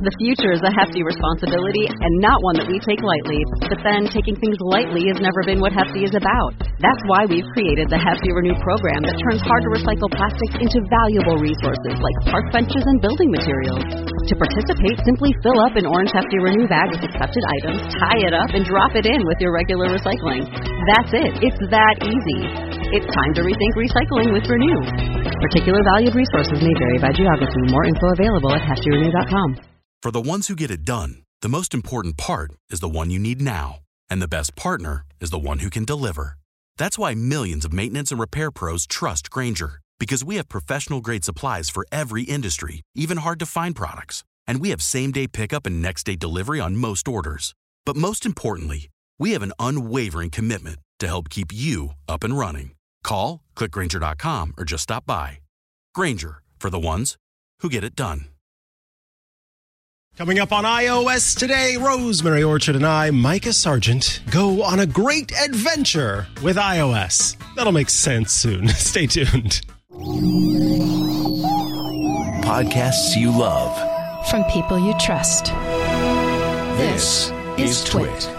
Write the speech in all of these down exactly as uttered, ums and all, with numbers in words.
The future is a hefty responsibility and not one that we take lightly. But then, taking things lightly has never been what Hefty is about. That's why we've created the Hefty Renew program that turns hard-to-recycle plastics into valuable resources like park benches and building materials. To participate, simply fill up an orange Hefty Renew bag with accepted items, tie it up, and drop it in with your regular recycling. That's it. It's that easy. It's time to rethink recycling with Renew. Particular valued resources may vary by geography. More info available at hefty renew dot com. For the ones who get it done, the most important part is the one you need now. And the best partner is the one who can deliver. That's why millions of maintenance and repair pros trust Grainger. Because we have professional-grade supplies for every industry, even hard-to-find products. And we have same-day pickup and next-day delivery on most orders. But most importantly, we have an unwavering commitment to help keep you up and running. Call, click Grainger dot com, or just stop by. Grainger, for the ones who get it done. Coming up on iOS today, Rosemary Orchard and I, Micah Sargent, go on a great adventure with iOS. That'll make sense soon. Stay tuned. Podcasts you love. From people you trust. This, this is Twit. Twit.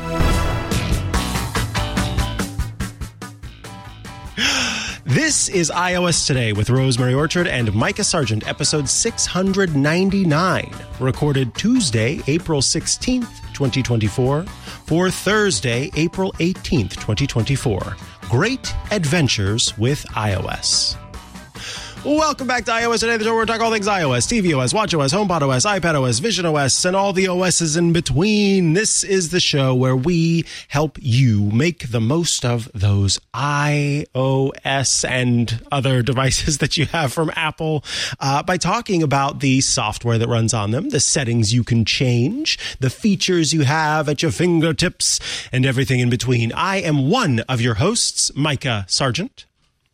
This is iOS Today with Rosemary Orchard and Micah Sargent, episode six hundred ninety-nine, recorded Tuesday, April sixteenth, twenty twenty-four, for Thursday, April eighteenth, twenty twenty-four. Great adventures with iOS. Welcome back to iOS Today, the show where we talk all things iOS, tvOS, watchOS, HomePodOS, iPadOS, VisionOS, and all the O Ss in between. This is the show where we help you make the most of those iOS and other devices that you have from Apple uh, by talking about the software that runs on them, the settings you can change, the features you have at your fingertips, and everything in between. I am one of your hosts, Micah Sargent.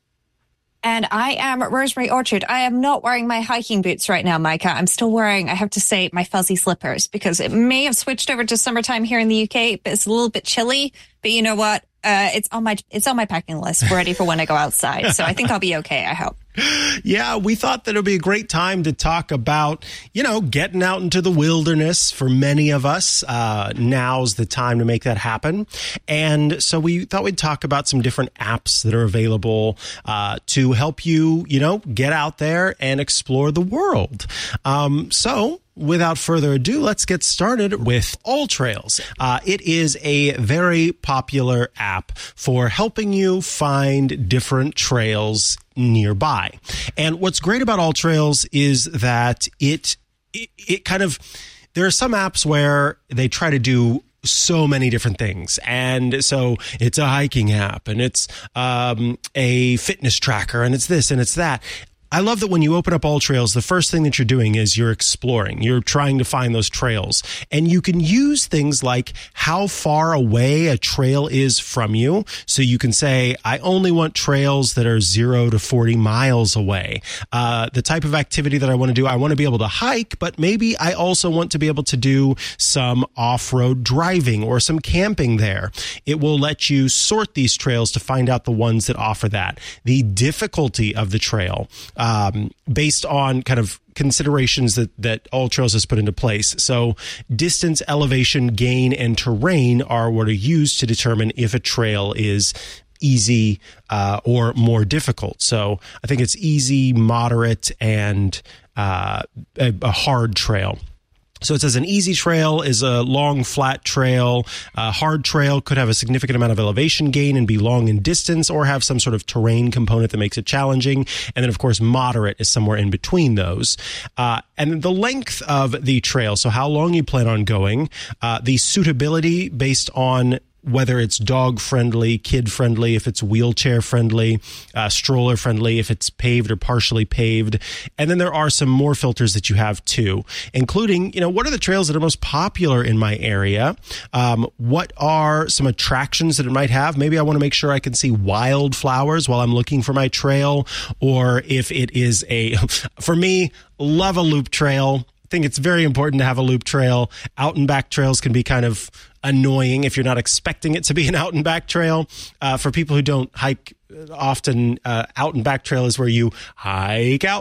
And I am Rosemary Orchard. I am not wearing my hiking boots right now, Micah. I'm still wearing, I have to say, my fuzzy slippers because it may have switched over to summertime here in the U K, but it's a little bit chilly. But you know what? Uh, it's on my it's on my packing list, ready for when I go outside. So I think I'll be okay, I hope. Yeah, we thought that it would be a great time to talk about, you know, getting out into the wilderness for many of us. Uh, now's the time to make that happen. And so we thought we'd talk about some different apps that are available uh, to help you, you know, get out there and explore the world. Um, so... Without further ado, let's get started with AllTrails. Uh, it is a very popular app for helping you find different trails nearby. And what's great about AllTrails is that it, it, it kind of, there are some apps where they try to do so many different things. And so it's a hiking app and it's um, a fitness tracker and it's this and it's that. I love that when you open up AllTrails, the first thing that you're doing is you're exploring. You're trying to find those trails. And you can use things like how far away a trail is from you. So you can say, I only want trails that are zero to forty miles away. Uh, the type of activity that I want to do, I want to be able to hike, but maybe I also want to be able to do some off-road driving or some camping there. It will let you sort these trails to find out the ones that offer that. The difficulty of the trail, Um, based on kind of considerations that, that AllTrails has put into place. So distance, elevation, gain, and terrain are what are used to determine if a trail is easy uh, or more difficult. So I think it's easy, moderate, and uh, a, a hard trail. So it says an easy trail is a long, flat trail. A hard trail could have a significant amount of elevation gain and be long in distance or have some sort of terrain component that makes it challenging. And then, of course, moderate is somewhere in between those. Uh, and the length of the trail, so how long you plan on going, uh, the suitability based on whether it's dog-friendly, kid-friendly, if it's wheelchair-friendly, uh, stroller-friendly, if it's paved or partially paved. And then there are some more filters that you have, too, including, you know, what are the trails that are most popular in my area? Um, what are some attractions that it might have? Maybe I want to make sure I can see wildflowers while I'm looking for my trail. Or if it is a, for me, love a loop trail. I think it's very important to have a loop trail. Out and back trails can be kind of annoying if you're not expecting it to be an out and back trail. Uh, for people who don't hike often, uh, out and back trail is where you hike out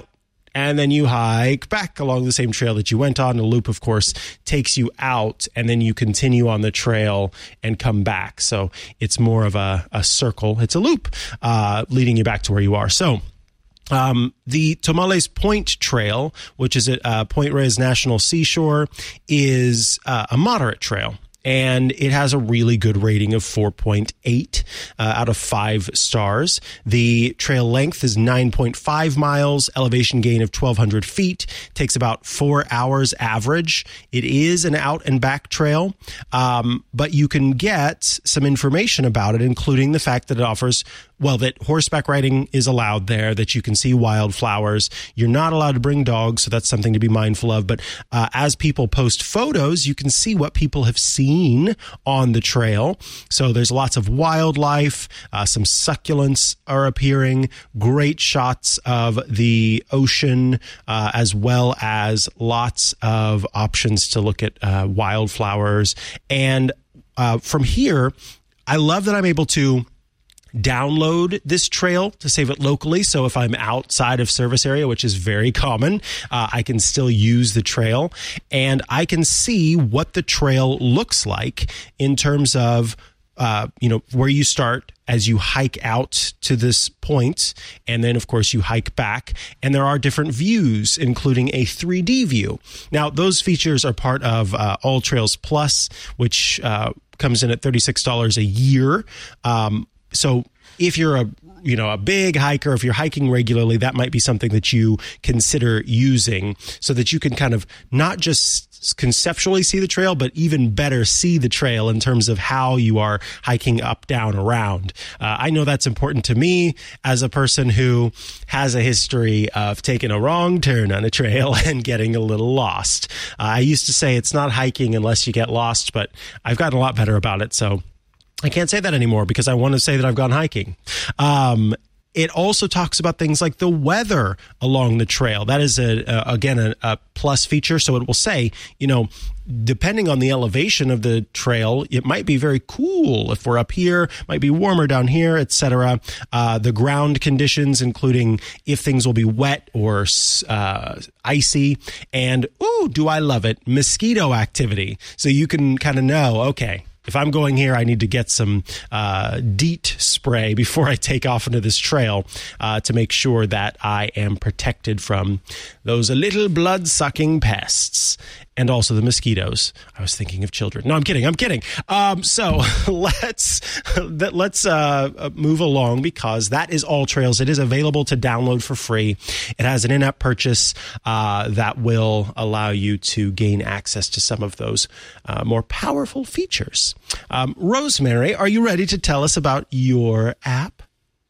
and then you hike back along the same trail that you went on. The loop, of course, takes you out, and then you continue on the trail and come back. So it's more of a, a circle. It's a loop uh, leading you back to where you are. So Um, the Tomales Point Trail, which is at uh, Point Reyes National Seashore, is uh, a moderate trail. And it has a really good rating of four point eight uh, out of five stars. The trail length is nine point five miles, elevation gain of twelve hundred feet, takes about four hours average. It is an out and back trail, um, but you can get some information about it, including the fact that it offers, well, that horseback riding is allowed there, that you can see wildflowers. You're not allowed to bring dogs, so that's something to be mindful of. But uh, as people post photos, you can see what people have seen on the trail. So there's lots of wildlife, uh, some succulents are appearing, great shots of the ocean, uh, as well as lots of options to look at uh, wildflowers. And uh, from here, I love that I'm able to download this trail to save it locally. So if I'm outside of service area, which is very common, uh, I can still use the trail, and I can see what the trail looks like in terms of, uh, you know, where you start as you hike out to this point. And then, of course, you hike back, and there are different views, including a three D view. Now, those features are part of uh, All Trails Plus, which uh, comes in at thirty-six dollars a year. Um, So if you're a, you know, a big hiker, if you're hiking regularly, that might be something that you consider using so that you can kind of not just conceptually see the trail, but even better see the trail in terms of how you are hiking up, down, around. Uh, I know that's important to me as a person who has a history of taking a wrong turn on a trail and getting a little lost. Uh, I used to say it's not hiking unless you get lost, but I've gotten a lot better about it. So I can't say that anymore because I want to say that I've gone hiking. Um, it also talks about things like the weather along the trail. That is, a, a again, a, a plus feature. So it will say, you know, depending on the elevation of the trail, it might be very cool if we're up here, might be warmer down here, et cetera. Uh, the ground conditions, including if things will be wet or uh, icy. And, ooh, do I love it, mosquito activity. So you can kind of know, okay, if I'm going here, I need to get some uh, DEET spray before I take off into this trail uh, to make sure that I am protected from those little blood-sucking pests and also the mosquitoes. I was thinking of children. No, I'm kidding. I'm kidding. Um, so let's let's uh, move along because that is All Trails. It is available to download for free. It has an in-app purchase uh, that will allow you to gain access to some of those uh, more powerful features. Um, Rosemary, are you ready to tell us about your app?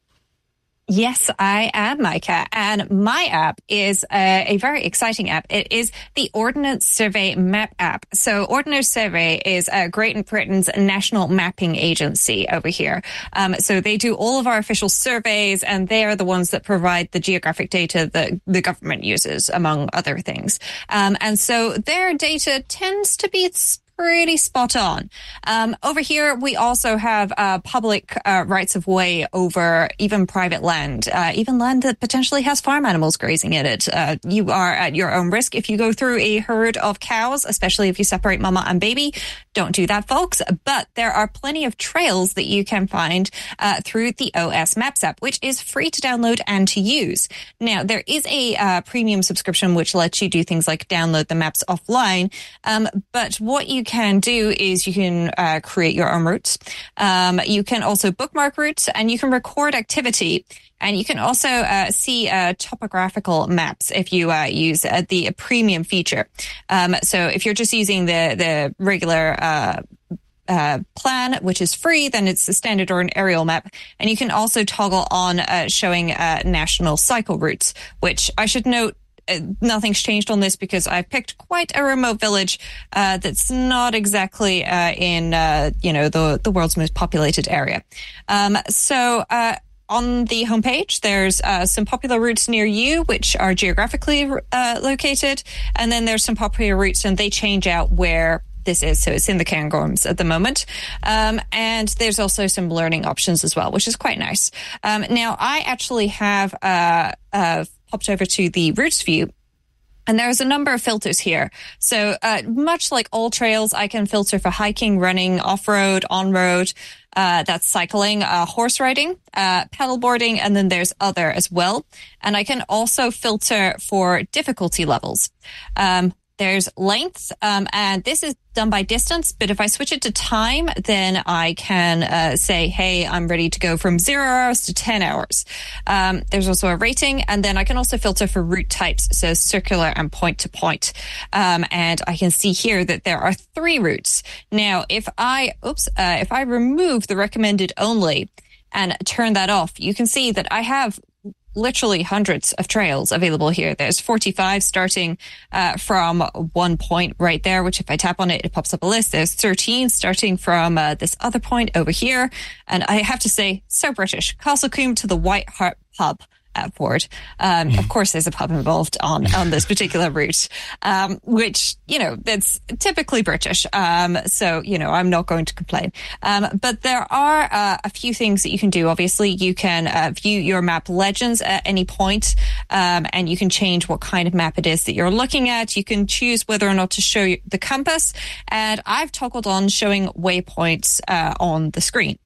Yes, I am, Micah. And my app is a, a very exciting app. It is the Ordnance Survey Map app. So Ordnance Survey is uh, Great Britain's national mapping agency over here. Um, so they do all of our official surveys, and they are the ones that provide the geographic data that the government uses, among other things. Um, and so their data tends to be pretty spot on. Um, over here, we also have uh, public uh, rights of way over even private land, uh, even land that potentially has farm animals grazing in it. Uh, you are at your own risk if you go through a herd of cows, especially if you separate mama and baby. Don't do that, folks. But there are plenty of trails that you can find uh, through the O S Maps app, which is free to download and to use. Now, there is a uh, premium subscription which lets you do things like download the maps offline. Um, but what you can do is you can uh, create your own routes. Um, you can also bookmark routes, and you can record activity. And you can also uh, see uh, topographical maps if you uh, use uh, the premium feature. Um, so if you're just using the the regular uh, uh, plan, which is free, then it's a standard or an aerial map. And you can also toggle on uh, showing uh, national cycle routes, which I should note, Uh, nothing's changed on this because I've picked quite a remote village uh, that's not exactly uh, in, uh, you know, the, the world's most populated area. Um, so uh, on the homepage, there's uh, some popular routes near you, which are geographically uh, located. And then there's some popular routes, and they change out where this is. So it's in the Cairngorms at the moment. Um, and there's also some learning options as well, which is quite nice. Um, now, I actually have uh, uh, popped over to the routes view. And there's a number of filters here. So uh, much like all trails, I can filter for hiking, running, off-road, on-road. Uh, that's cycling, uh, horse riding, uh, paddleboarding, and then there's other as well. And I can also filter for difficulty levels. Um, There's length, um, and this is done by distance. But if I switch it to time, then I can uh, say, hey, I'm ready to go from zero hours to ten hours. Um, there's also a rating, and then I can also filter for route types, so circular and point to point. Um, and I can see here that there are three routes. Now, if I, oops, uh, if I remove the recommended only and turn that off, you can see that I have literally hundreds of trails available here. There's forty-five starting uh, from one point right there, which if I tap on it, it pops up a list. There's thirteen starting from uh, this other point over here. And I have to say, so British. Castlecombe to the White Hart pub at Ford. Um, of course, there's a pub involved on, on this particular route, um, which, you know, that's typically British. Um, so, you know, I'm not going to complain. Um, but there are uh, a few things that you can do. Obviously, you can uh, view your map legends at any point, um, and you can change what kind of map it is that you're looking at. You can choose whether or not to show you the compass. And I've toggled on showing waypoints uh, on the screen.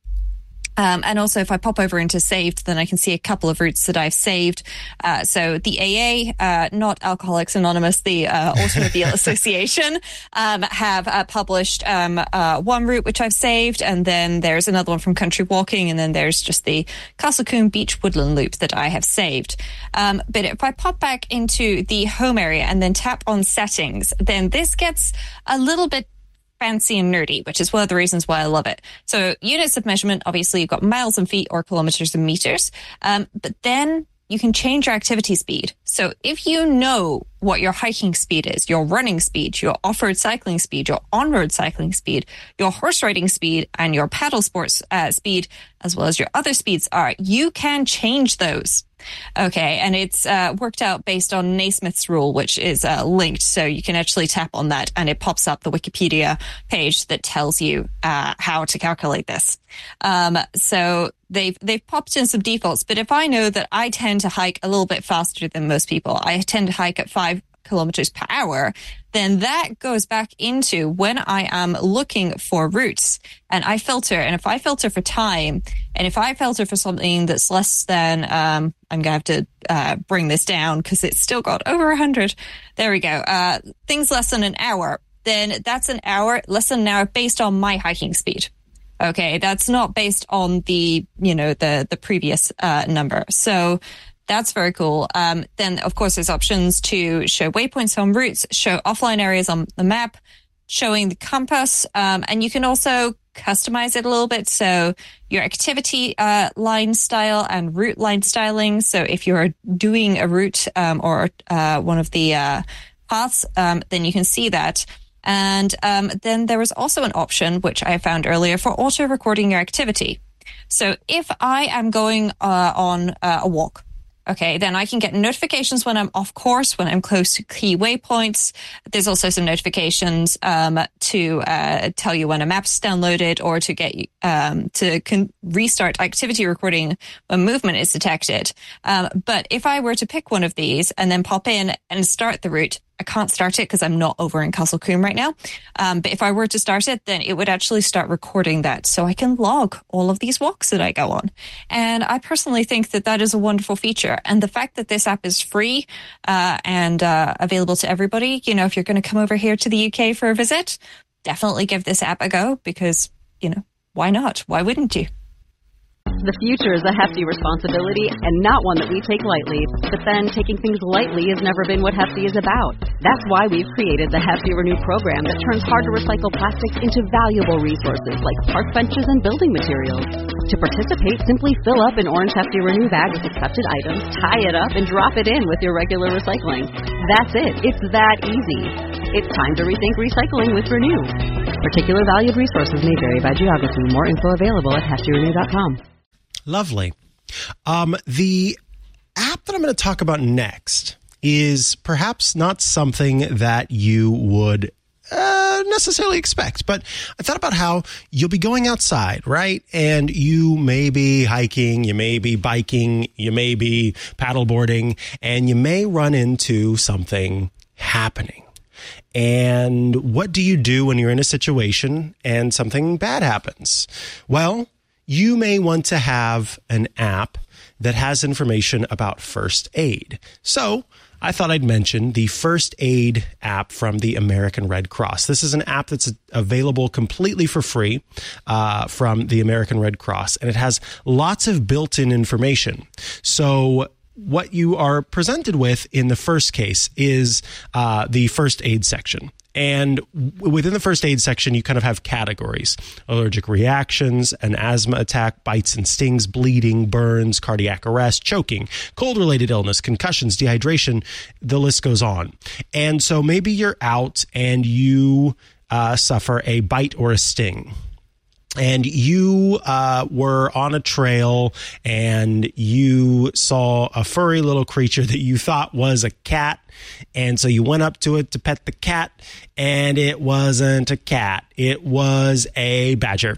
Um, and also, if I pop over into saved, then I can see a couple of routes that I've saved. Uh, so the A A, uh, not Alcoholics Anonymous, the uh, Automobile Association, um, have uh, published um, uh, one route which I've saved, and then there's another one from Country Walking, and then there's just the Castlecombe Beach Woodland Loop that I have saved. Um, but if I pop back into the home area and then tap on settings, then this gets a little bit fancy and nerdy, which is one of the reasons why I love it. So units of measurement, obviously you've got miles and feet or kilometers and meters. Um, but then you can change your activity speed. So if you know what your hiking speed is, your running speed, your off-road cycling speed, your on-road cycling speed, your horse riding speed, and your paddle sports uh, speed, as well as your other speeds are, you can change those. Okay, and it's uh, worked out based on Naismith's rule, which is uh, linked, so you can actually tap on that and it pops up the Wikipedia page that tells you uh, how to calculate this. Um, so they've they've popped in some defaults, but if I know that I tend to hike a little bit faster than most people, I tend to hike at five kilometers per hour, then that goes back into when I am looking for routes and I filter. And if I filter for time, and if I filter for something that's less than, um, I'm going to have to uh, bring this down because it's still got over one hundred. There we go. Uh, things less than an hour, then that's an hour, less than an hour based on my hiking speed. Okay, that's not based on the, you know, the, the previous uh, number. So that's very cool. Um, then, of course, there's options to show waypoints on routes, show offline areas on the map, showing the compass, um, and you can also customize it a little bit. So your activity uh, line style and route line styling. So if you're doing a route um, or uh, one of the uh, paths, um, then you can see that. And um, then there was also an option, which I found earlier, for auto-recording your activity. So if I am going uh, on uh, a walk, okay, then I can get notifications when I'm off course, when I'm close to key waypoints. There's also some notifications um, to uh, tell you when a map's downloaded or to get um, to con- restart activity recording when movement is detected. Um, but if I were to pick one of these and then pop in and start the route, I can't start it because I'm not over in Castlecombe right now. Um, but if I were to start it, then it would actually start recording that. So I can log all of these walks that I go on. And I personally think that that is a wonderful feature. And the fact that this app is free uh, and uh, available to everybody, you know, if you're going to come over here to the U K for a visit, definitely give this app a go because, you know, why not? Why wouldn't you? The future is a hefty responsibility and not one that we take lightly. But then taking things lightly has never been what Hefty is about. That's why we've created the Hefty Renew program that turns hard-to-recycle plastics into valuable resources like park benches and building materials. To participate, simply fill up an orange Hefty Renew bag with accepted items, tie it up, and drop it in with your regular recycling. That's it. It's that easy. It's time to rethink recycling with Renew. Particular valued resources may vary by geography. More info available at hefty renew dot com. Lovely. Um, the app that I'm going to talk about next is perhaps not something that you would uh, uh, necessarily expect. But I thought about how you'll be going outside, right? And you may be hiking, you may be biking, you may be paddleboarding, and you may run into something happening. And what do you do when you're in a situation and something bad happens? Well, you may want to have an app that has information about first aid. So I thought I'd mention the First Aid app from the American Red Cross. This is an app that's available completely for free uh, from the American Red Cross, and it has lots of built-in information. So what you are presented with in the first case is uh, the first aid section. And within the first aid section, you kind of have categories: allergic reactions, an asthma attack, bites and stings, bleeding, burns, cardiac arrest, choking, cold-related illness, concussions, dehydration. The list goes on. And so maybe you're out and you uh, suffer a bite or a sting. And you uh, were on a trail and you saw a furry little creature that you thought was a cat. And so you went up to it to pet the cat, and it wasn't a cat. It was a badger.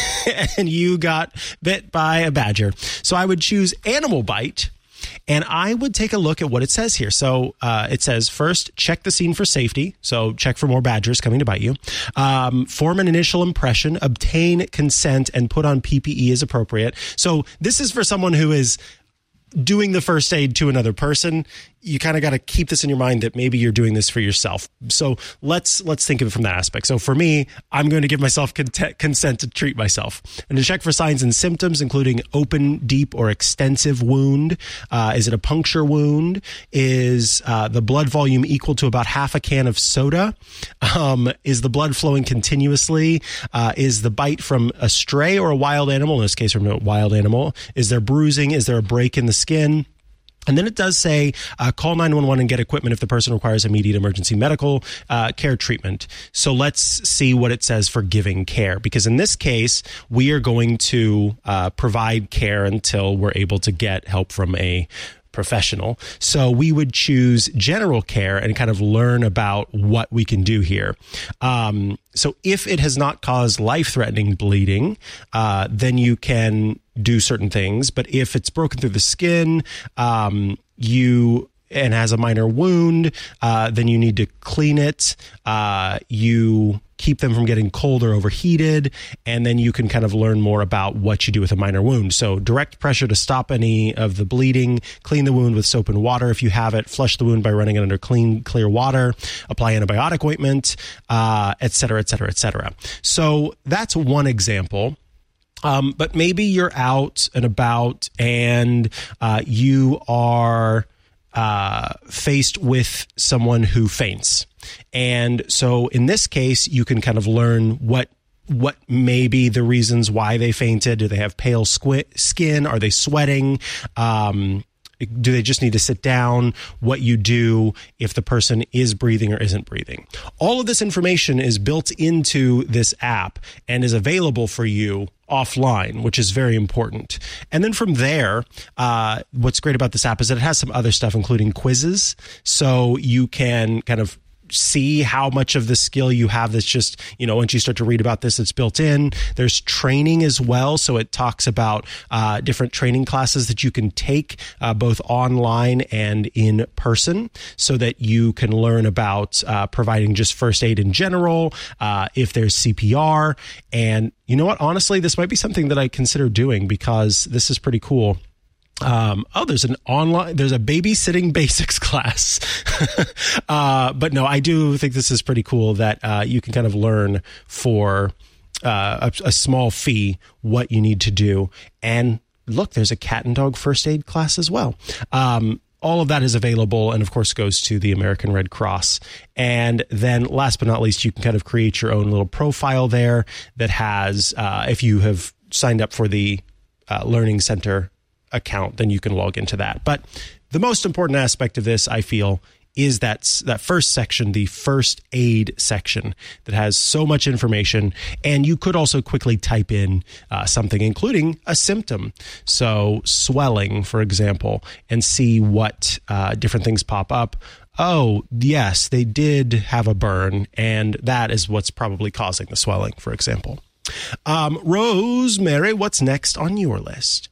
And you got bit by a badger. So I would choose animal bite. And I would take a look at what it says here. So uh, it says, first, check the scene for safety. So check for more badgers coming to bite you. Um, form an initial impression, obtain consent, and put on P P E as appropriate. So this is for someone who is doing the first aid to another person. You kind of got to keep this in your mind that maybe you're doing this for yourself. So let's let's think of it from that aspect. So for me, I'm going to give myself cont- consent to treat myself and to check for signs and symptoms, including open, deep, or extensive wound. Uh, is it a puncture wound? Is uh, the blood volume equal to about half a can of soda? Um, is the blood flowing continuously? Uh, is the bite from a stray or a wild animal? In this case, from a wild animal. Is there bruising? Is there a break in the skin? And then it does say, uh, call nine one one and get equipment if the person requires immediate emergency medical uh, care treatment. So let's see what it says for giving care, because in this case, we are going to uh, provide care until we're able to get help from a professional. So we would choose general care and kind of learn about what we can do here. Um, so if it has not caused life-threatening bleeding, uh, then you can do certain things. But if it's broken through the skin, um, you and has a minor wound, uh, then you need to clean it. Uh, you keep them from getting cold or overheated, and then you can kind of learn more about what you do with a minor wound. So direct pressure to stop any of the bleeding, clean the wound with soap and water if you have it, flush the wound by running it under clean, clear water, apply antibiotic ointment, uh, et cetera, et cetera, et cetera. So that's one example. Um, but maybe you're out and about and uh, you are uh, faced with someone who faints. And so in this case, you can kind of learn what what may be the reasons why they fainted. Do they have pale squi- skin? Are they sweating? Um, do they just need to sit down? What you do if the person is breathing or isn't breathing. All of this information is built into this app and is available for you offline, which is very important. And then from there, uh, what's great about this app is that it has some other stuff, including quizzes. So you can kind of see how much of the skill you have that's just, you know, once you start to read about this, it's built in. There's training as well. So it talks about uh, different training classes that you can take uh, both online and in person so that you can learn about uh, providing just first aid in general, uh, if there's C P R. And you know what? Honestly, this might be something that I consider doing because this is pretty cool. Um, oh, there's an online, there's a babysitting basics class. uh, but no, I do think this is pretty cool that, uh, you can kind of learn for, uh, a, a small fee what you need to do. And look, there's a cat and dog first aid class as well. Um, all of that is available and of course goes to the American Red Cross. And then last but not least, you can kind of create your own little profile there that has, uh, if you have signed up for the, uh, Learning Center account, then you can log into that. But the most important aspect of this, I feel, is that that first section, the first aid section that has so much information. And you could also quickly type in uh, something, including a symptom. So swelling, for example, and see what uh, different things pop up. oh, yes, they did have a burn, and that is what's probably causing the swelling, for example. Um, Rosemary, what's next on your list?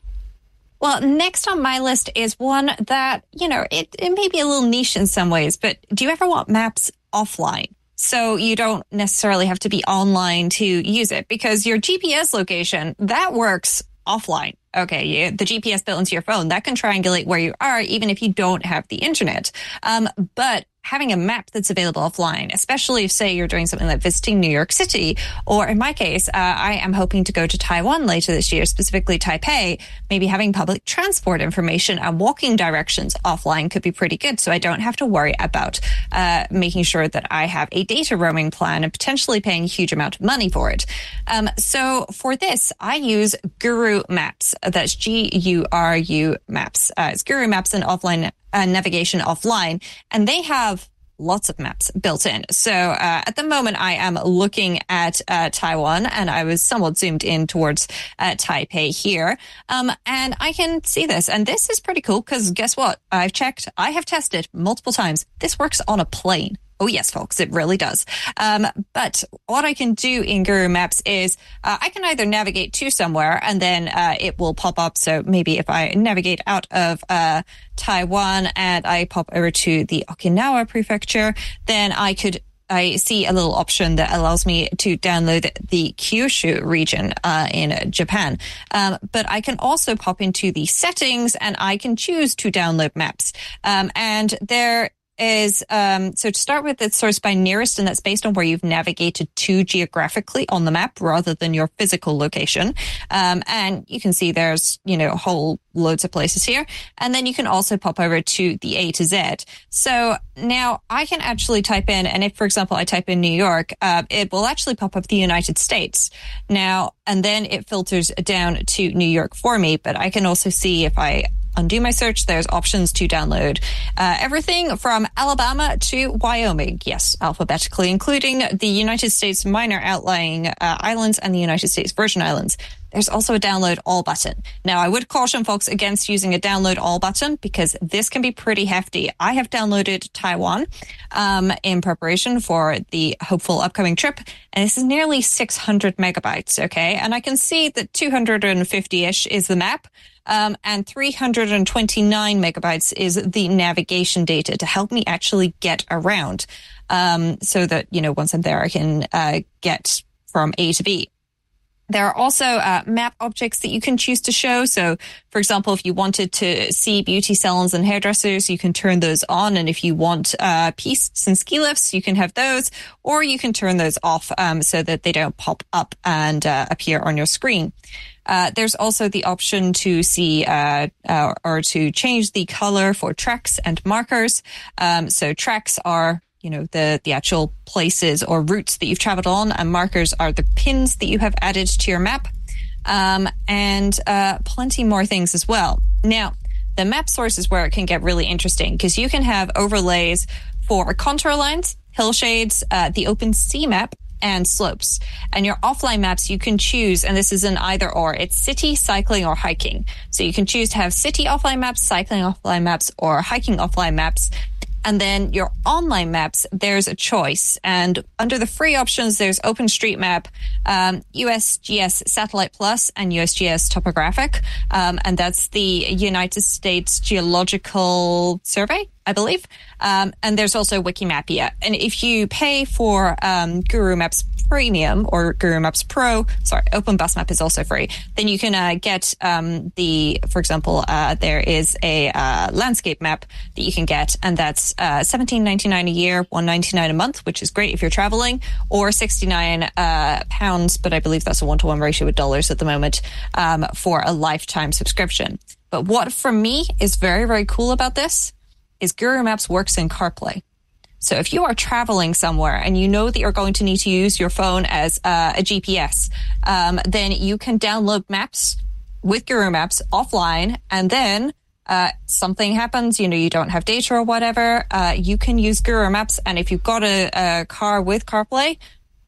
Well, next on my list is one that, you know, it, it may be a little niche in some ways, but do you ever want maps offline? So you don't necessarily have to be online to use it, because your G P S location, that works offline. Okay, you, the G P S built into your phone, that can triangulate where you are, even if you don't have the internet. Um, but having a map that's available offline, especially if, say, you're doing something like visiting New York City, or in my case, uh, I am hoping to go to Taiwan later this year, specifically Taipei, maybe having public transport information and walking directions offline could be pretty good. So I don't have to worry about uh, making sure that I have a data roaming plan and potentially paying a huge amount of money for it. Um, so for this, I use Guru Maps. That's G U R U Maps. Uh, it's Guru Maps and offline uh, navigation offline, and they have lots of maps built in. So uh, at the moment, I am looking at uh, Taiwan, and I was somewhat zoomed in towards uh, Taipei here. Um, and I can see this. And this is pretty cool because guess what? I've checked. I have tested multiple times. This works on a plane. Oh, yes, folks, it really does. Um, but what I can do in Guru Maps is uh, I can either navigate to somewhere and then uh, it will pop up. So maybe if I navigate out of uh, Taiwan and I pop over to the Okinawa prefecture, then I could I see a little option that allows me to download the Kyushu region uh, in Japan. Um, but I can also pop into the settings and I can choose to download maps. Um, and there is, um, so to start with, it's sourced by nearest, and that's based on where you've navigated to geographically on the map rather than your physical location. Um, and you can see there's, you know, whole loads of places here. And then you can also pop over to the A to Z. So now I can actually type in, and if, for example, I type in New York, uh, it will actually pop up the United States. Now, and then it filters down to New York for me, but I can also see if I undo my search, there's options to download uh, everything from Alabama to Wyoming. Yes, alphabetically, including the United States minor outlying uh, islands and the United States Virgin Islands. There's also a download all button. Now, I would caution folks against using a download all button because this can be pretty hefty. I have downloaded Taiwan um, in preparation for the hopeful upcoming trip, and this is nearly six hundred megabytes, okay? And I can see that two hundred fifty-ish is the map. Um, and three hundred twenty-nine megabytes is the navigation data to help me actually get around. Um, so that, you know, once I'm there, I can uh, get from A to B. There are also uh, map objects that you can choose to show. So, for example, if you wanted to see beauty salons and hairdressers, you can turn those on. And if you want uh, pistes and ski lifts, you can have those. Or you can turn those off um, so that they don't pop up and uh, appear on your screen. Uh, there's also the option to see uh, uh, or to change the color for tracks and markers. Um, so tracks are, you know, the, the actual places or routes that you've traveled on, and markers are the pins that you have added to your map, um, and uh, plenty more things as well. Now, the map source is where it can get really interesting because you can have overlays for contour lines, hillshades, uh, the open sea map, and slopes. And your offline maps, you can choose, and this is an either or, it's city, cycling, or hiking. So you can choose to have city offline maps, cycling offline maps, or hiking offline maps. And then your online maps, there's a choice. And under the free options, there's OpenStreetMap, um, U S G S Satellite Plus, and U S G S Topographic. Um, and that's the United States Geological Survey, I believe. Um, and there's also Wikimapia. And if you pay for um, Guru Maps Premium or Guru Maps Pro, sorry, OpenBusMap is also free, then you can uh, get um, the, for example, uh, there is a uh, landscape map that you can get, and that's uh, seventeen ninety-nine a year, one ninety-nine a month, which is great if you're traveling, or sixty-nine uh, pounds, but I believe that's a one-to-one ratio with dollars at the moment, um, for a lifetime subscription. But what for me is very, very cool about this is Guru Maps works in CarPlay. So if you are traveling somewhere and you know that you're going to need to use your phone as uh, a G P S, um, then you can download maps with Guru Maps offline, and then uh, something happens, you know, you don't have data or whatever, uh, you can use Guru Maps, and if you've got a, a car with CarPlay,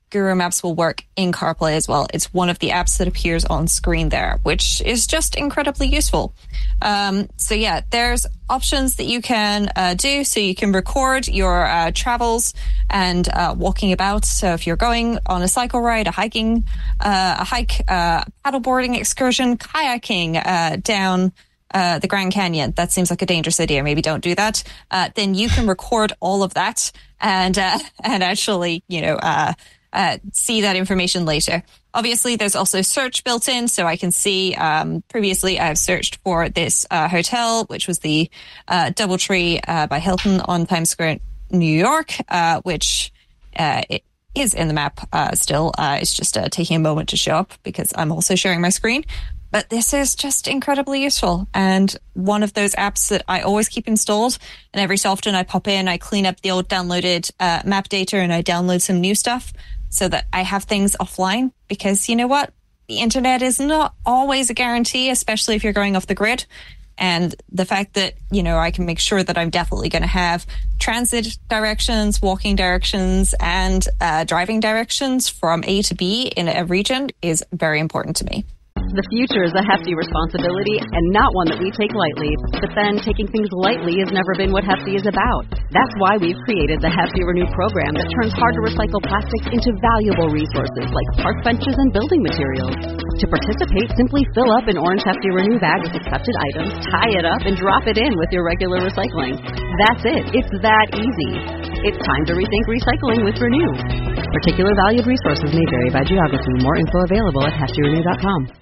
Guru Maps will work in CarPlay as well. It's one of the apps that appears on screen there, which is just incredibly useful. Um, so yeah, there's options that you can uh, do. So you can record your uh, travels and uh, walking about. So if you're going on a cycle ride, a hiking, uh, a hike, uh, paddleboarding excursion, kayaking uh, down uh, the Grand Canyon, that seems like a dangerous idea. Maybe don't do that. Uh, then you can record all of that and uh, and actually, you know, uh, uh, see that information later. Obviously, there's also search built in, so I can see um, previously I've searched for this uh, hotel, which was the uh, Doubletree uh, by Hilton on Times Square, New York, uh, which uh, it is in the map uh, still. Uh, it's just uh, taking a moment to show up because I'm also sharing my screen. But this is just incredibly useful and one of those apps that I always keep installed. And every so often I pop in, I clean up the old downloaded uh, map data and I download some new stuff so that I have things offline. Because you know what? The internet is not always a guarantee, especially if you're going off the grid. And the fact that, you know, I can make sure that I'm definitely going to have transit directions, walking directions, and uh, driving directions from A to B in a region is very important to me. The future is a hefty responsibility and not one that we take lightly. But then taking things lightly has never been what Hefty is about. That's why we've created the Hefty Renew program that turns hard-to-recycle plastics into valuable resources like park benches and building materials. To participate, simply fill up an orange Hefty Renew bag with accepted items, tie it up, and drop it in with your regular recycling. That's it. It's that easy. It's time to rethink recycling with Renew. Particular valued resources may vary by geography. More info available at hefty renew dot com.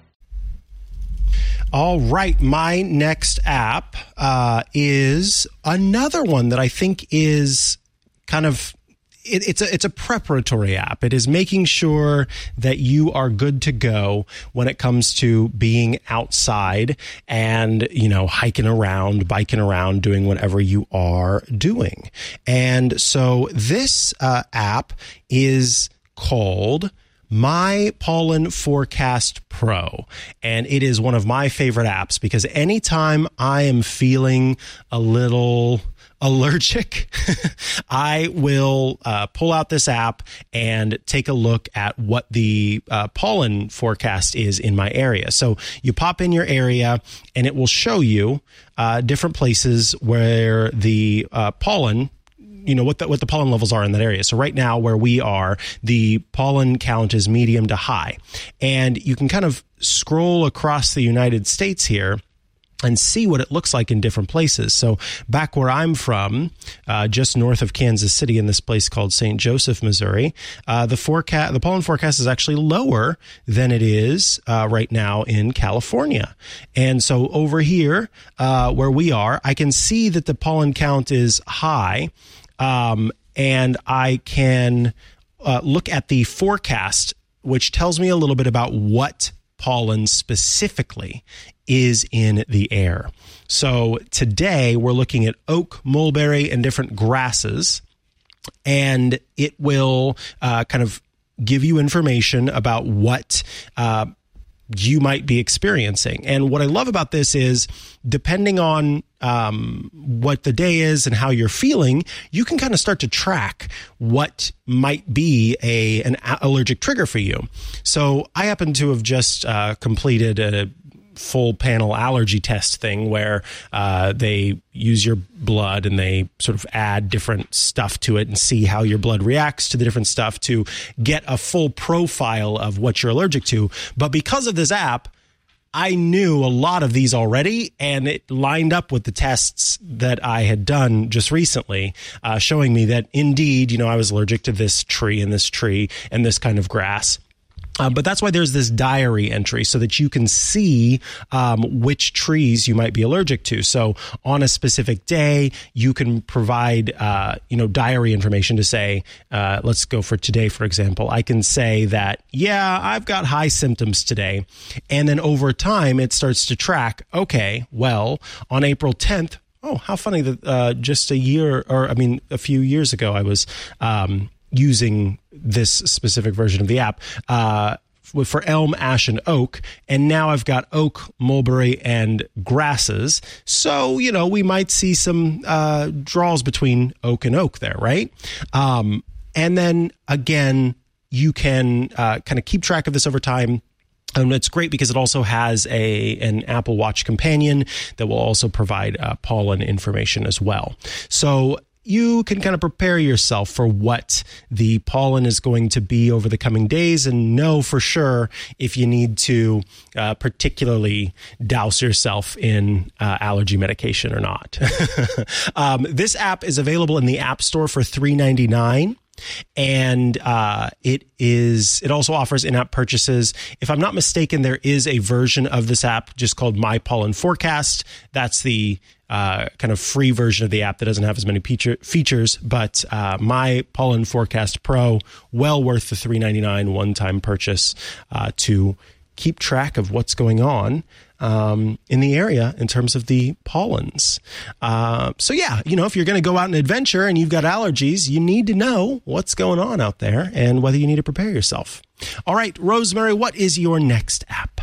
All right, my next app uh, is another one that I think is kind of it, it's a it's a preparatory app. It is making sure that you are good to go when it comes to being outside and, you know, hiking around, biking around, doing whatever you are doing. And so this uh, app is called My Pollen Forecast Pro, and it is one of my favorite apps because anytime I am feeling a little allergic, I will uh, pull out this app and take a look at what the uh, pollen forecast is in my area. So you pop in your area and it will show you uh, different places where the uh, pollen you know, what the, what the pollen levels are in that area. So right now where we are, the pollen count is medium to high. And you can kind of scroll across the United States here and see what it looks like in different places. So back where I'm from, uh, just north of Kansas City in this place called Saint Joseph, Missouri, uh, the forecast, the pollen forecast is actually lower than it is uh, right now in California. And so over here uh, where we are, I can see that the pollen count is high. Um, and I can uh, look at the forecast, which tells me a little bit about what pollen specifically is in the air. So today we're looking at oak, mulberry, and different grasses, and it will uh, kind of give you information about what uh, you might be experiencing. And what I love about this is depending on um, what the day is and how you're feeling, you can kind of start to track what might be a an allergic trigger for you. So I happen to have just uh, completed a full panel allergy test thing where uh, they use your blood and they sort of add different stuff to it and see how your blood reacts to the different stuff to get a full profile of what you're allergic to. But because of this app, I knew a lot of these already, and it lined up with the tests that I had done just recently, uh, showing me that indeed, you know, I was allergic to this tree and this tree and this kind of grass. Uh, but that's why there's this diary entry so that you can see um, which trees you might be allergic to. So on a specific day, you can provide, uh, you know, diary information to say, uh, let's go for today, for example. I can say that, yeah, I've got high symptoms today. And then over time, it starts to track, okay, well, on April tenth, oh, how funny that uh, just a year or I mean, a few years ago, I was um using this specific version of the app uh, for elm, ash, and oak. And now I've got oak, mulberry, and grasses. So, you know, we might see some uh, draws between oak and oak there, right? Um, and then again, you can uh, kind of keep track of this over time. And it's great because it also has a an Apple Watch companion that will also provide uh, pollen information as well. So you can kind of prepare yourself for what the pollen is going to be over the coming days and know for sure if you need to uh, particularly douse yourself in uh, allergy medication or not. um, this app is available in the App Store for three dollars and ninety-nine cents. And uh, it is. It also offers in-app purchases. If I'm not mistaken, there is a version of this app just called My Pollen Forecast. That's the uh, kind of free version of the app that doesn't have as many feature, features. But uh, My Pollen Forecast Pro, well worth the three dollars and ninety-nine cents one-time purchase uh, to keep track of what's going on um, in the area in terms of the pollens. Uh, so yeah, you know, if you're going to go out and adventure and you've got allergies, you need to know what's going on out there and whether you need to prepare yourself. All right, Rosemary, what is your next app?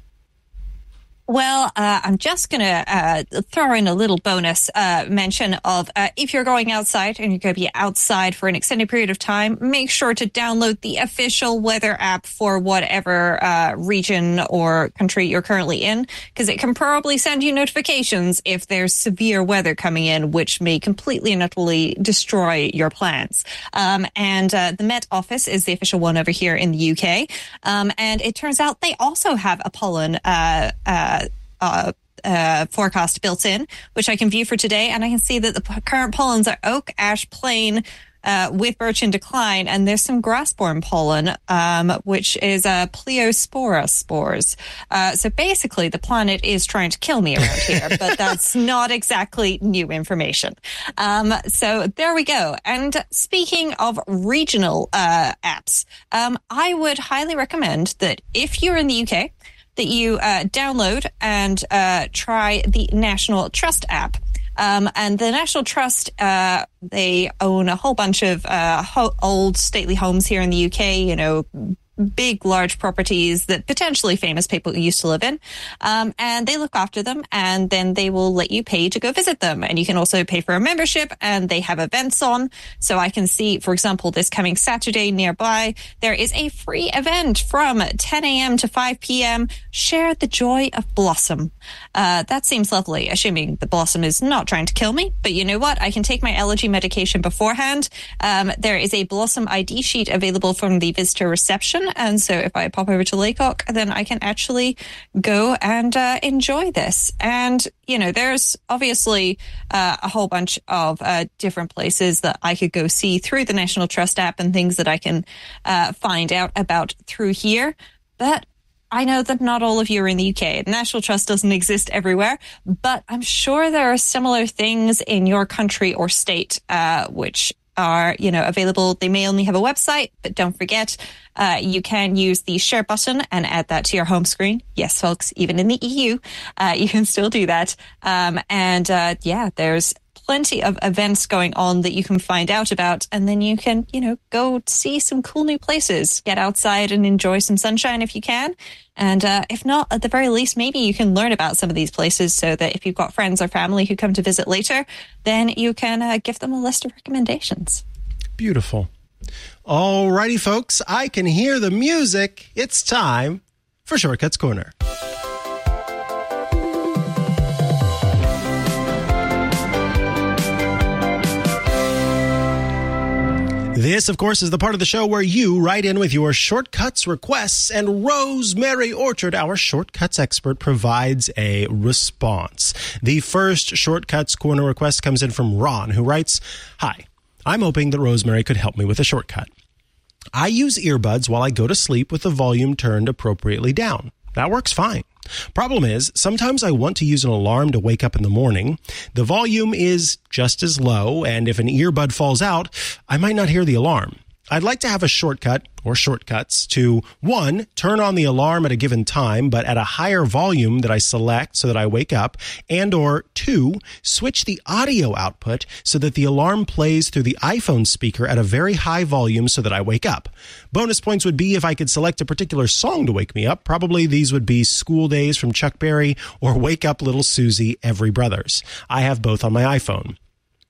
Well, uh, I'm just going to uh, throw in a little bonus uh, mention of uh, if you're going outside and you're going to be outside for an extended period of time, make sure to download the official weather app for whatever uh, region or country you're currently in, because it can probably send you notifications if there's severe weather coming in, which may completely and utterly destroy your plans. Um, and uh, the Met Office is the official one over here in the U K. Um, and it turns out they also have a pollen uh, uh Uh, uh, forecast built in, which I can view for today. And I can see that the p- current pollens are oak, ash, plane, uh, with birch in decline. And there's some grass-borne pollen, um, which is uh, Pleospora spores. Uh, so basically, the planet is trying to kill me around here, but that's not exactly new information. Um, so there we go. And speaking of regional uh, apps, um, I would highly recommend that if you're in the U K, that you uh, download and uh, try the National Trust app. Um, and the National Trust, uh, they own a whole bunch of uh, ho- old stately homes here in the U K, you know, big, large properties that potentially famous people used to live in. Um, and they look after them, and then they will let you pay to go visit them. And you can also pay for a membership, and they have events on. So I can see, for example, this coming Saturday nearby, there is a free event from ten a.m. to five p.m. Share the joy of Blossom. Uh, that seems lovely, assuming the Blossom is not trying to kill me. But you know what? I can take my allergy medication beforehand. Um, there is a Blossom I D sheet available from the visitor reception. And so if I pop over to Laycock, then I can actually go and uh, enjoy this. And, you know, there's obviously uh, a whole bunch of uh, different places that I could go see through the National Trust app and things that I can uh, find out about through here. But I know that not all of you are in the U K. The National Trust doesn't exist everywhere, but I'm sure there are similar things in your country or state, uh, which are, you know, available. They may only have a website, but don't forget, uh, you can use the share button and add that to your home screen. Yes, folks, even in the E U, uh, you can still do that. Um, and, uh, yeah, there's plenty of events going on that you can find out about, and then you can, you know, go see some cool new places, get outside and enjoy some sunshine if you can. And uh, if not, at the very least, maybe you can learn about some of these places so that if you've got friends or family who come to visit later, then you can uh, give them a list of recommendations. Beautiful. All righty, folks, I can hear the music. It's time for Shortcuts Corner. This, of course, is the part of the show where you write in with your shortcuts requests, and Rosemary Orchard, our shortcuts expert, provides a response. The first Shortcuts Corner request comes in from Ron, who writes, "Hi, I'm hoping that Rosemary could help me with a shortcut. I use earbuds while I go to sleep with the volume turned appropriately down. That works fine. Problem is, sometimes I want to use an alarm to wake up in the morning. The volume is just as low, and if an earbud falls out, I might not hear the alarm. I'd like to have a shortcut or shortcuts to, one, turn on the alarm at a given time, but at a higher volume that I select so that I wake up, and or two, switch the audio output so that the alarm plays through the iPhone speaker at a very high volume so that I wake up. Bonus points would be if I could select a particular song to wake me up. Probably these would be School Days from Chuck Berry or Wake Up Little Susie, Every Brothers. I have both on my iPhone.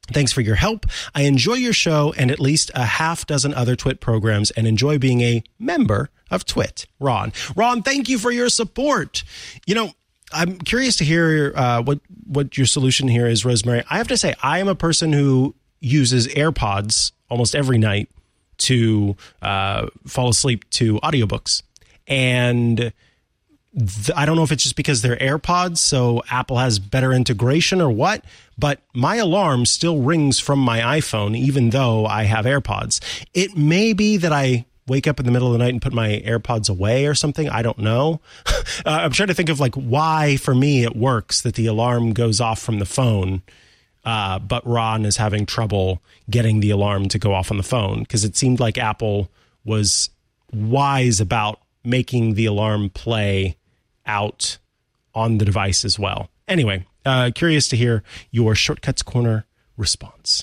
Thanks for your help. I enjoy your show and at least a half dozen other Twit programs and enjoy being a member of Twit. Ron. Ron, thank you for your support. You know, I'm curious to hear uh, what, what your solution here is, Rosemary. I have to say, I am a person who uses AirPods almost every night to uh, fall asleep to audiobooks. And th- I don't know if it's just because they're AirPods, so Apple has better integration or what, but my alarm still rings from my iPhone, even though I have AirPods. It may be that I wake up in the middle of the night and put my AirPods away or something. I don't know. uh, I'm trying to think of like why for me it works that the alarm goes off from the phone. Uh, but Ron is having trouble getting the alarm to go off on the phone because it seemed like Apple was wise about making the alarm play out on the device as well. Anyway, uh, curious to hear your Shortcuts Corner response.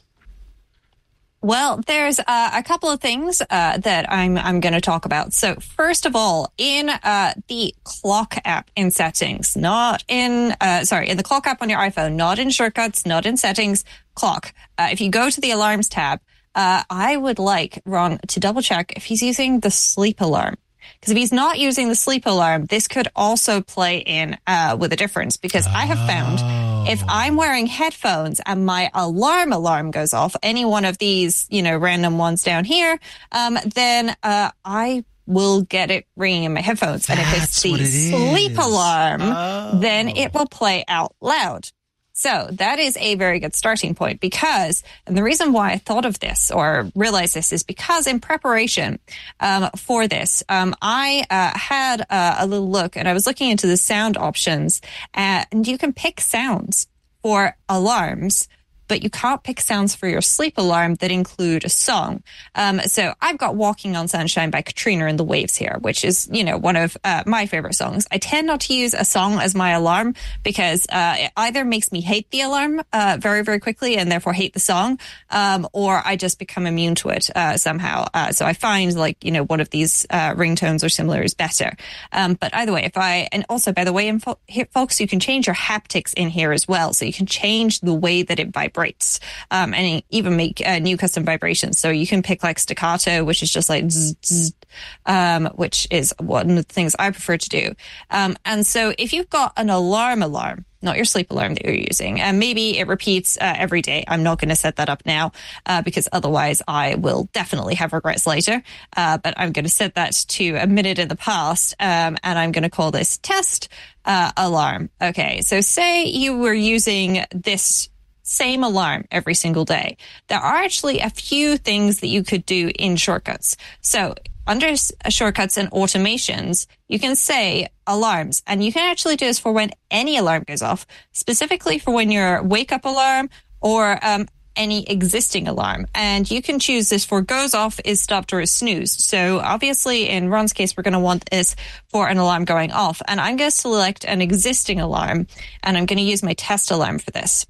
Well, there's uh, a couple of things uh, that I'm I'm going to talk about. So first of all, in uh, the clock app in settings, not in, uh, sorry, in the clock app on your iPhone, not in Shortcuts, not in settings, clock. Uh, if you go to the alarms tab, uh, I would like Ron to double check if he's using the sleep alarm. Because if he's not using the sleep alarm, this could also play in uh, with a difference. Because I have found oh. if I'm wearing headphones and my alarm alarm goes off, any one of these, you know, random ones down here, um, then uh, I will get it ringing in my headphones. That's and if it's the it sleep is. alarm, oh. then it will play out loud. So that is a very good starting point because, and the reason why I thought of this or realized this is because in preparation um, for this, um, I uh, had uh, a little look and I was looking into the sound options uh, and you can pick sounds for alarms, but you can't pick sounds for your sleep alarm that include a song. Um, so I've got Walking on Sunshine by Katrina and the Waves here, which is, you know, one of uh, my favorite songs. I tend not to use a song as my alarm because uh, it either makes me hate the alarm uh, very, very quickly and therefore hate the song, um, or I just become immune to it uh, somehow. Uh, so I find like, you know, one of these uh, ringtones or similar is better. Um, but either way, if I, and also by the way, in fo- here, folks, you can change your haptics in here as well. So you can change the way that it vibrates. Vibrates, um, and even make uh, new custom vibrations. So you can pick like staccato, which is just like zzz, zzz, um, which is one of the things I prefer to do. Um, and so if you've got an alarm alarm, not your sleep alarm that you're using, and maybe it repeats uh, every day. I'm not going to set that up now uh, because otherwise I will definitely have regrets later. Uh, but I'm going to set that to a minute in the past, um, and I'm going to call this test uh, alarm. Okay, so say you were using this same alarm every single day. There are actually a few things that you could do in Shortcuts. So under Shortcuts and automations, you can say alarms, and you can actually do this for when any alarm goes off, specifically for when your wake up alarm or um, any existing alarm. And you can choose this for goes off, is stopped, or is snoozed. So obviously in Ron's case, we're going to want this for an alarm going off. And I'm going to select an existing alarm, and I'm going to use my test alarm for this.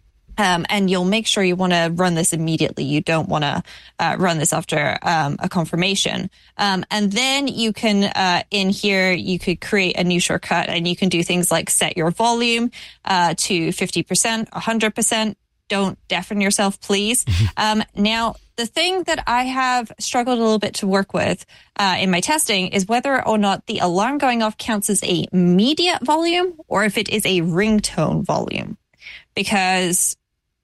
Um, and you'll make sure you want to run this immediately. You don't want to uh, run this after um, a confirmation. Um, and then you can, uh, in here, you could create a new shortcut and you can do things like set your volume uh, to fifty percent, one hundred percent. Don't deafen yourself, please. um, now, the thing that I have struggled a little bit to work with uh, in my testing is whether or not the alarm going off counts as a media volume or if it is a ringtone volume. Because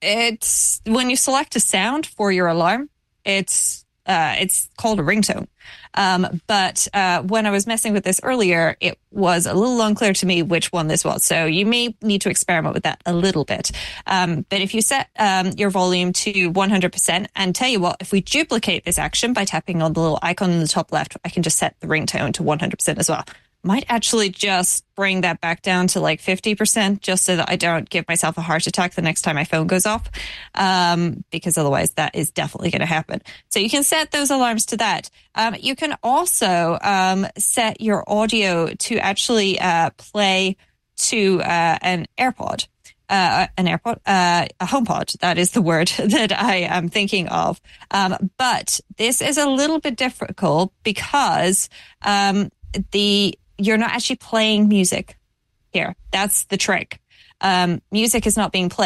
it's when you select a sound for your alarm, it's uh, it's called a ringtone. Um, but uh, when I was messing with this earlier, it was a little unclear to me which one this was. So you may need to experiment with that a little bit. Um, but if you set um, your volume to one hundred percent, and tell you what, if we duplicate this action by tapping on the little icon in the top left, I can just set the ringtone to one hundred percent as well. Might actually just bring that back down to like fifty percent just so that I don't give myself a heart attack the next time my phone goes off, um, because otherwise that is definitely going to happen. So you can set those alarms to that. Um, you can also um, set your audio to actually uh, play to uh, an AirPod. Uh, an AirPod, uh, a HomePod, that is the word that I am thinking of. Um, but this is a little bit difficult because um, the you're not actually playing music here. That's the trick. Um, music is not being played.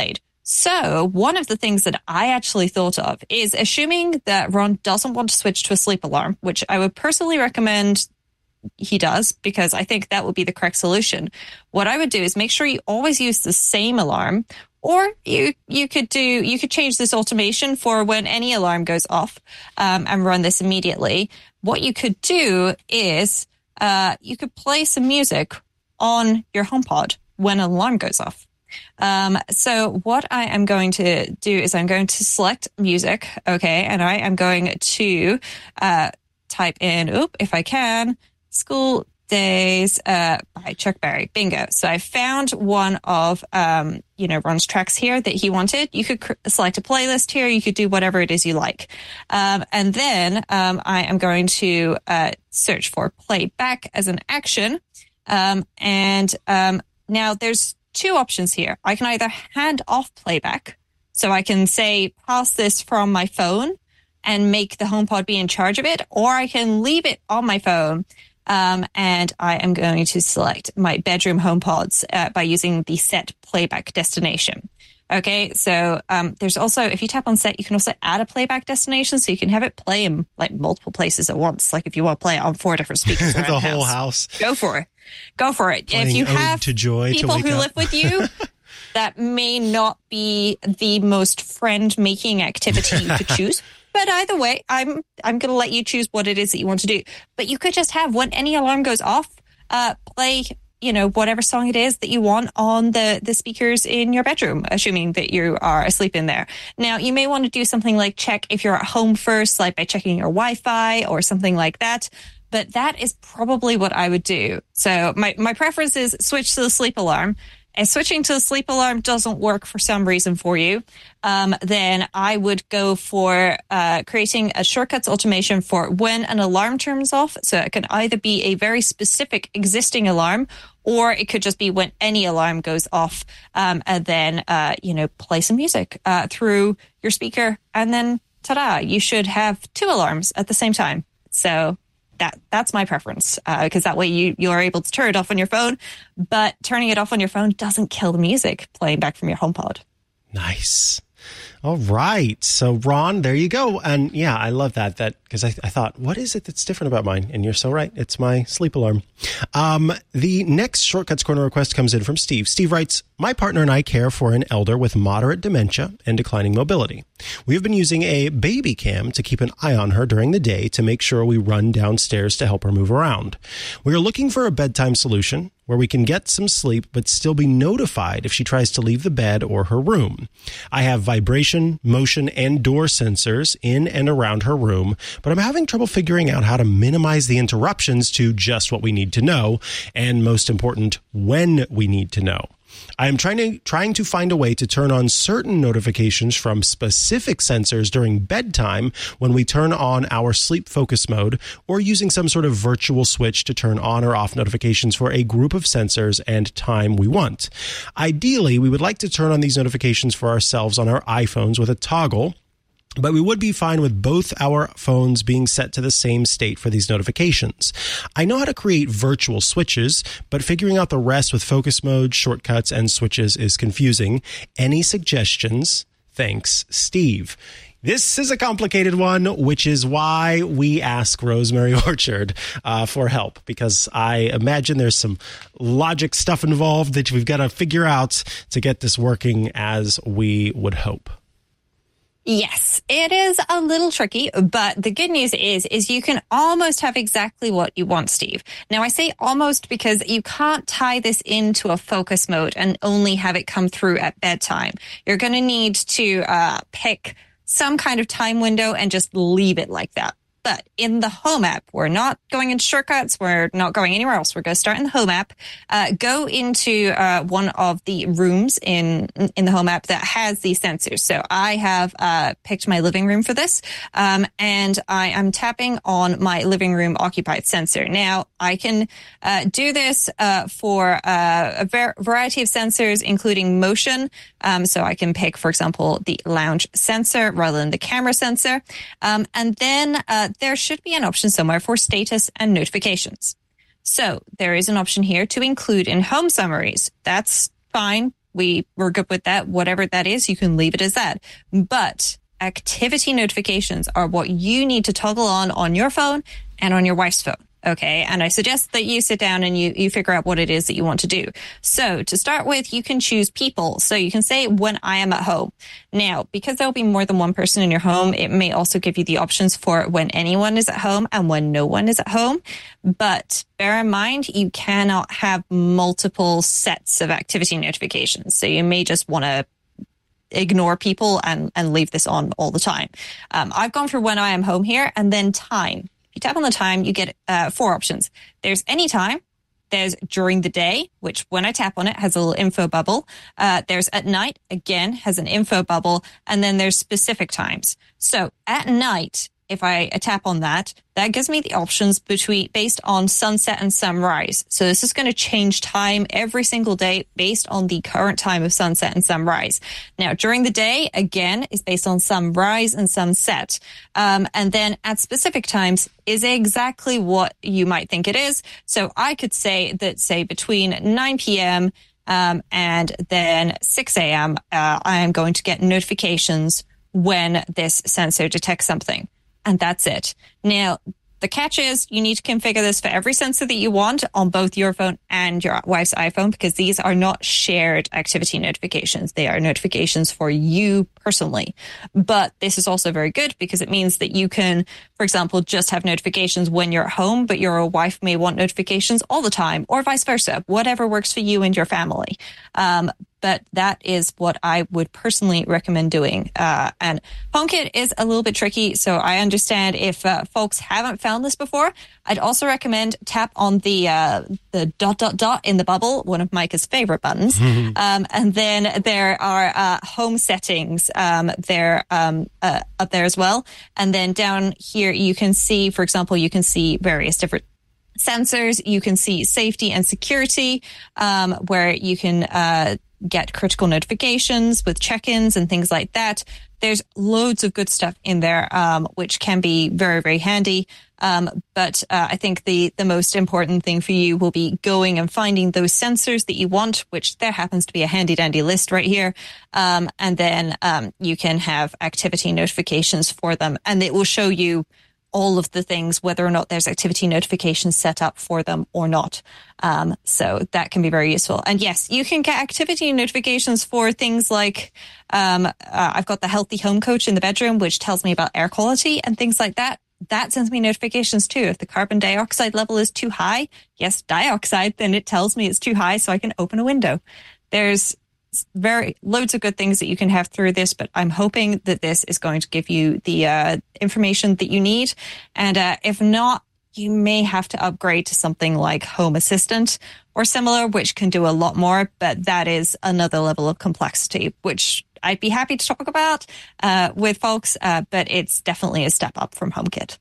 So one of the things that I actually thought of is, assuming that Ron doesn't want to switch to a sleep alarm, which I would personally recommend he does, because I think that would be the correct solution. What I would do is make sure you always use the same alarm, or you you could do you could change this automation for when any alarm goes off, um, and run this immediately. What you could do is uh, you could play some music on your HomePod when an alarm goes off. Um, so what I am going to do is I'm going to select music, okay, and I am going to uh, type in, oop, if I can, School Days uh, by Chuck Berry. Bingo. So I found one of, um, you know, Ron's tracks here that he wanted. You could cr- select a playlist here. You could do whatever it is you like. Um, and then um, I am going to uh, search for playback as an action. Um, and um, now there's two options here. I can either hand off playback. So I can say, pass this from my phone and make the HomePod be in charge of it, or I can leave it on my phone. Um, and I am going to select my bedroom HomePods uh, by using the set playback destination. Okay, so um, there's also, if you tap on set, you can also add a playback destination, so you can have it play in like multiple places at once. Like if you want to play it on four different speakers the around the whole house, house. Go for it. Go for it. Playing if you Ode have to Joy people to who up. live with you, that may not be the most friend-making activity you could choose. But either way, I'm I'm going to let you choose what it is that you want to do. But you could just have, when any alarm goes off, uh, play, you know, whatever song it is that you want on the, the speakers in your bedroom, assuming that you are asleep in there. Now, you may want to do something like check if you're at home first, like by checking your Wi-Fi or something like that. But that is probably what I would do. So my, my preference is switch to the sleep alarm. And switching to the sleep alarm doesn't work for some reason for you, um, then I would go for uh, creating a shortcuts automation for when an alarm turns off. So it can either be a very specific existing alarm, or it could just be when any alarm goes off, um, and then, uh, you know, play some music uh, through your speaker. And then, ta-da, you should have two alarms at the same time. So That that's my preference, because uh, that way you, you are able to turn it off on your phone, but turning it off on your phone doesn't kill the music playing back from your HomePod. Nice. All right. So, Ron, there you go. And yeah, I love that, that because I, I thought, what is it that's different about mine? And you're so right. It's my sleep alarm. Um, the next Shortcuts Corner request comes in from Steve. Steve writes, my partner and I care for an elder with moderate dementia and declining mobility. We have been using a baby cam to keep an eye on her during the day to make sure we run downstairs to help her move around. We are looking for a bedtime solution where we can get some sleep but still be notified if she tries to leave the bed or her room. I have vibration, motion, and door sensors in and around her room, but I'm having trouble figuring out how to minimize the interruptions to just what we need to know, and most important, when we need to know. I am trying to trying to find a way to turn on certain notifications from specific sensors during bedtime when we turn on our sleep focus mode, or using some sort of virtual switch to turn on or off notifications for a group of sensors and time we want. Ideally, we would like to turn on these notifications for ourselves on our iPhones with a toggle, but we would be fine with both our phones being set to the same state for these notifications. I know how to create virtual switches, but figuring out the rest with focus mode, shortcuts, and switches is confusing. Any suggestions? Thanks, Steve. This is a complicated one, which is why we ask Rosemary Orchard uh, for help, because I imagine there's some logic stuff involved that we've got to figure out to get this working as we would hope. Yes, it is a little tricky, but the good news is, is you can almost have exactly what you want, Steve. Now, I say almost because you can't tie this into a focus mode and only have it come through at bedtime. You're going to need to uh, pick some kind of time window and just leave it like that. But in the Home app, we're not going into shortcuts. We're not going anywhere else. We're going to start in the Home app. Uh, go into uh, one of the rooms in in the Home app that has these sensors. So I have uh, picked my living room for this, um, and I am tapping on my living room occupied sensor. Now, I can uh, do this uh, for uh, a ver- variety of sensors, including motion. Um, so I can pick, for example, the lounge sensor rather than the camera sensor. Um, and then uh, there should be an option somewhere for status and notifications. So there is an option here to include in home summaries. That's fine. We we're good with that. Whatever that is, you can leave it as that. But activity notifications are what you need to toggle on on your phone and on your wife's phone. Okay. And I suggest that you sit down and you, you figure out what it is that you want to do. So to start with, you can choose people. So you can say when I am at home. Now, because there'll be more than one person in your home, it may also give you the options for when anyone is at home and when no one is at home. But bear in mind, you cannot have multiple sets of activity notifications. So you may just want to ignore people and, and leave this on all the time. Um, I've gone for when I am home here, and then time. You tap on the time, you get uh, four options. There's any time. There's during the day, which when I tap on it has a little info bubble. Uh, there's at night, again, has an info bubble. And then there's specific times. So at night, if I tap on that, that gives me the options between based on sunset and sunrise. So this is going to change time every single day based on the current time of sunset and sunrise. Now, during the day, again, is based on sunrise and sunset. Um, and then at specific times is exactly what you might think it is. So I could say that, say, between nine p.m. Um, and then six a.m., uh, I am going to get notifications when this sensor detects something. And that's it. Now, the catch is you need to configure this for every sensor that you want on both your phone and your wife's iPhone, because these are not shared activity notifications. They are notifications for you personally. But this is also very good because it means that you can, for example, just have notifications when you're at home, but your wife may want notifications all the time, or vice versa, whatever works for you and your family. Um, But that is what I would personally recommend doing. Uh, and HomeKit is a little bit tricky, so I understand if uh, folks haven't found this before. I'd also recommend tap on the uh, the dot, dot, dot in the bubble, one of Micah's favorite buttons. Mm-hmm. Um, and then there are uh, home settings. Um, they're um, uh, up there as well. And then down here, you can see, for example, you can see various different sensors. You can see safety and security, um, where you can uh get critical notifications with check-ins and things like that. There's loads of good stuff in there, um, which can be very, very handy. Um, but uh, I think the, the most important thing for you will be going and finding those sensors that you want, which there happens to be a handy-dandy list right here. Um, and then um, you can have activity notifications for them, and it will show you all of the things, whether or not there's activity notifications set up for them or not. Um, so that can be very useful. And yes, you can get activity notifications for things like, um, uh, I've got the Healthy Home Coach in the bedroom, which tells me about air quality and things like that. That sends me notifications too. If the carbon dioxide level is too high, yes, dioxide, then it tells me it's too high so I can open a window. There's very loads of good things that you can have through this, but I'm hoping that this is going to give you the uh, information that you need. And uh, if not, you may have to upgrade to something like Home Assistant or similar, which can do a lot more, but that is another level of complexity, which I'd be happy to talk about uh, with folks, uh, but it's definitely a step up from HomeKit.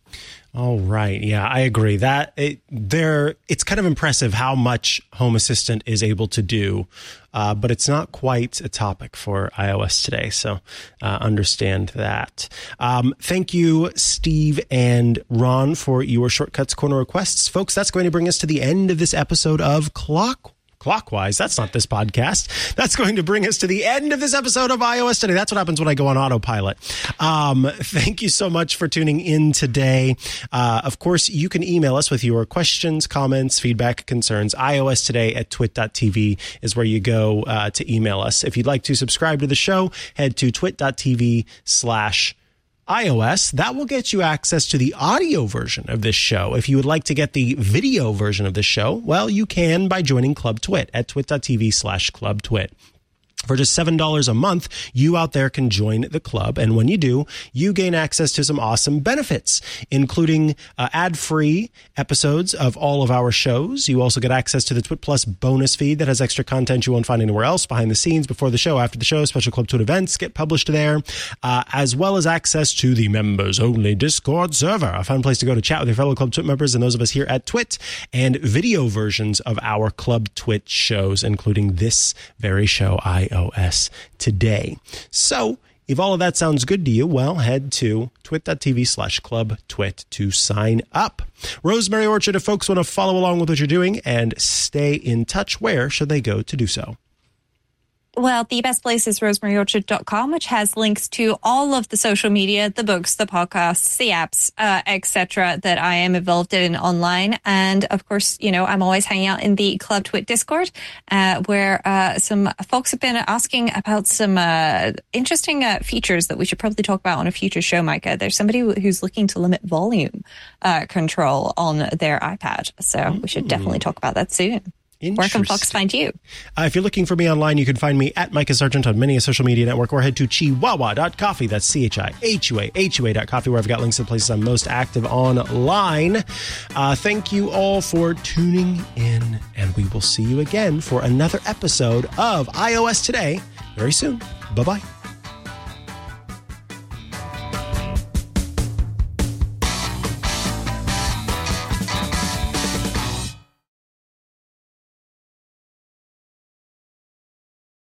All right. Yeah, I agree that it, there, it's kind of impressive how much Home Assistant is able to do, uh, but it's not quite a topic for iOS today. So uh, understand that. Um, thank you, Steve and Ron, for your Shortcuts Corner requests. Folks, that's going to bring us to the end of this episode of Clock Clockwise. That's not this podcast. That's going to bring us to the end of this episode of iOS Today. That's what happens when I go on autopilot. Um, thank you so much for tuning in today. Uh, of course, you can email us with your questions, comments, feedback, concerns. iOS Today at twit dot t v is where you go uh, to email us. If you'd like to subscribe to the show, head to twit dot t v slash iOS. That will get you access to the audio version of this show. If you would like to get the video version of this show, well, you can by joining Club Twit at twit dot t v slash club twit. For just seven dollars a month, you out there can join the club. And when you do, you gain access to some awesome benefits, including uh, ad-free episodes of all of our shows. You also get access to the Twit Plus bonus feed that has extra content you won't find anywhere else, behind the scenes, before the show, after the show. Special Club Twit events get published there, uh, as well as access to the members-only Discord server, a fun place to go to chat with your fellow Club Twit members and those of us here at Twit, and video versions of our Club Twit shows, including this very show, I iOS Today. So if all of that sounds good to you, well, head to twit dot t v slash club twit to sign up. Rosemary Orchard, if folks want to follow along with what you're doing and stay in touch, where should they go to do so? Well, the best place is rosemary orchard dot com, which has links to all of the social media, the books, the podcasts, the apps, uh, et cetera that I am involved in online. And of course, you know, I'm always hanging out in the Club Twit Discord, uh, where uh, some folks have been asking about some uh, interesting uh, features that we should probably talk about on a future show, Micah. There's somebody who's looking to limit volume uh, control on their iPad. So mm. we should definitely talk about that soon. Where can folks find you? Uh, if you're looking for me online, you can find me at Micah Sargent on many a social media network, or head to chihuahua dot coffee. That's C H I H U A H U A dot coffee, where I've got links to the places I'm most active online. Uh, thank you all for tuning in, and we will see you again for another episode of iOS Today very soon. Bye-bye.